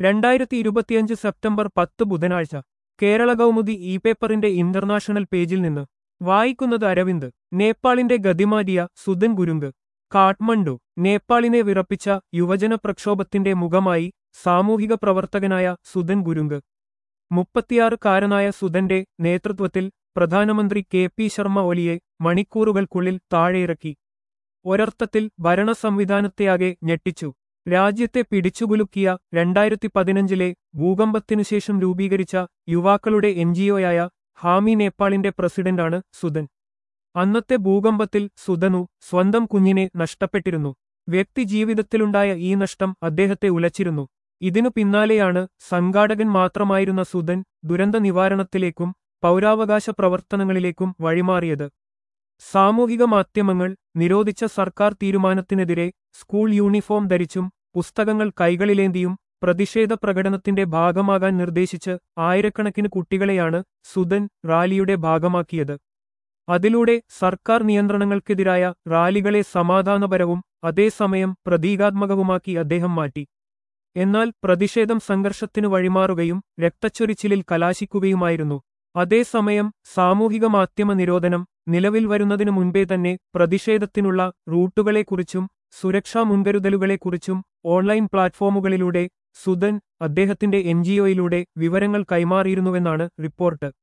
2025 September 10 ബുധനാഴ്ച Kerala Kaumudi e പേപ്പറിന്റെ international പേജിൽ നിന്ന് വായിക്കുന്നത് അരവിന്ദ്. നേപ്പാളിന്റെ ഗതിമാറ്റിയ സുദൻ ഗുരുംഗ്. കാഠ്മണ്ഡു. നേപ്പാളിനെ വിറപ്പിച്ച യുവജന പ്രക്ഷോഭത്തിന്റെ മുഖമായി സാമൂഹിക പ്രവർത്തകനായ സുദൻ ഗുരുംഗ്. 36-കാരനായ സുദന്റെ നേതൃത്വത്തിൽ പ്രധാനമന്ത്രി KP ശർമ്മ ഒലിയെ മണിക്കൂറുകൾക്കുള്ളിൽ താഴെയിറക്കി. ഒരർത്ഥത്തിൽ ഭരണ സംവിധാനത്തെയാകെ ഞെട്ടിച്ചു. രാജ്യത്തെ പിടിച്ചുകുലുക്കിയ 2015-ലെ ഭൂകമ്പത്തിനുശേഷം രൂപീകരിച്ച യുവാക്കളുടെ NGOയായ ഹാമി നേപ്പാളിന്റെ പ്രസിഡന്റാണ് സുദൻ. അന്നത്തെ ഭൂകമ്പത്തിൽ സുദനു സ്വന്തം കുഞ്ഞിനെ നഷ്ടപ്പെട്ടിരുന്നു. വ്യക്തിജീവിതത്തിലുണ്ടായ ഈ നഷ്ടം അദ്ദേഹത്തെ ഉലച്ചിരുന്നു. ഇതിനു പിന്നാലെയാണ് സംഘാടകൻ മാത്രമായിരുന്ന സുദൻ ദുരന്ത നിവാരണത്തിലേക്കും പൗരാവകാശ പ്രവർത്തനങ്ങളിലേക്കും വഴിമാറിയത്. സാമൂഹിക മാധ്യമങ്ങൾ നിരോധിച്ച സർക്കാർ തീരുമാനത്തിനെതിരെ സ്കൂൾ യൂണിഫോം ധരിച്ചും പുസ്തകങ്ങൾ കൈകളിലേന്തിയും പ്രതിഷേധ പ്രകടനത്തിന്റെ ഭാഗമാകാൻ നിർദ്ദേശിച്ച് ആയിരക്കണക്കിന് കുട്ടികളെയാണ് സുദൻ റാലിയുടെ ഭാഗമാക്കിയത്. അതിലൂടെ സർക്കാർ നിയന്ത്രണങ്ങൾക്കെതിരായ റാലികളെ സമാധാനപരവും അതേസമയം പ്രതീകാത്മകവുമാക്കി അദ്ദേഹം മാറ്റി. എന്നാൽ പ്രതിഷേധം സംഘർഷത്തിനു വഴിമാറുകയും രക്തച്ചൊരിച്ചിലിൽ കലാശിക്കുകയുമായിരുന്നു. അതേസമയം സാമൂഹിക മാധ്യമ നിരോധനം നിലവിൽ വരുന്നതിനു മുൻപേ തന്നെ പ്രതിഷേധത്തിനുള്ള റൂട്ടുകളെക്കുറിച്ചും സുരക്ഷാ മുൻകരുതലുകളെക്കുറിച്ചും ഓൺലൈൻ പ്ലാറ്റ്ഫോമുകളിലൂടെ സുദൻ അദ്ദേഹത്തിന്റെ NGOയിലൂടെ വിവരങ്ങൾ കൈമാറിയിരുന്നുവെന്നാണ് റിപ്പോർട്ട്.